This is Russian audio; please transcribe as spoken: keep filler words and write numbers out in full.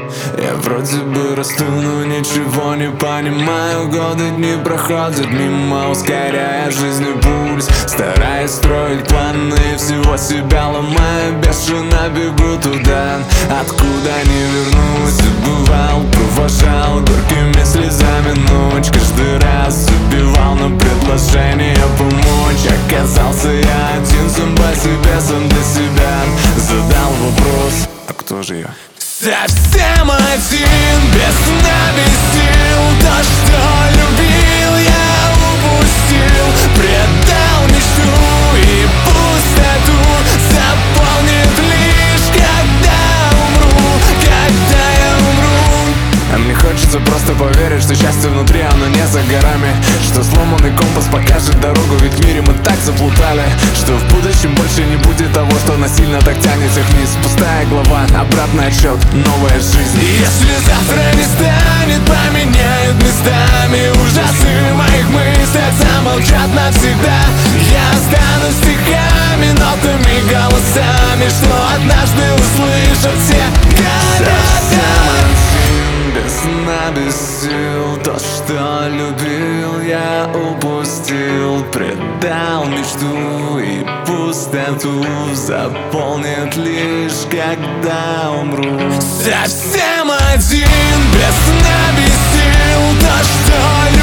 Я вроде бы расту, но ничего не понимаю. Годы, дни проходят мимо, ускоряя жизнь пульс. Стараюсь строить планы, всего себя ломаю. Бешено бегу туда, откуда не вернусь. Забывал, провожал горькими слезами ночь. Каждый раз убивал на предложение помочь. Оказался я один, сам по себе, сам для себя. Задал вопрос: а кто же я? Совсем один, без сна, без сил. То, что любил, я упустил. Предал мечту и пустоту. Заполнит лишь, когда умру, когда я умру. А мне хочется просто поверить, что счастье внутри, оно не за горами. Что сломанный компас покажет дорогу, ведь в мире мы так заплутали. Что в будущем больше не будет того, что насильно так тянется вниз. Пустая глава, обратный отсчет, новая жизнь. Если завтра не станет, поменяют местами. Ужасы в моих мыслях замолчат навсегда. Я останусь стихами, нотами, голосами, что однажды услышат все города. Без сна, без сил. То, что любил, я упустил. Предал мечту и пустоту. Заполнит лишь, когда умру. Совсем один, без сна, без сил. То, что любил,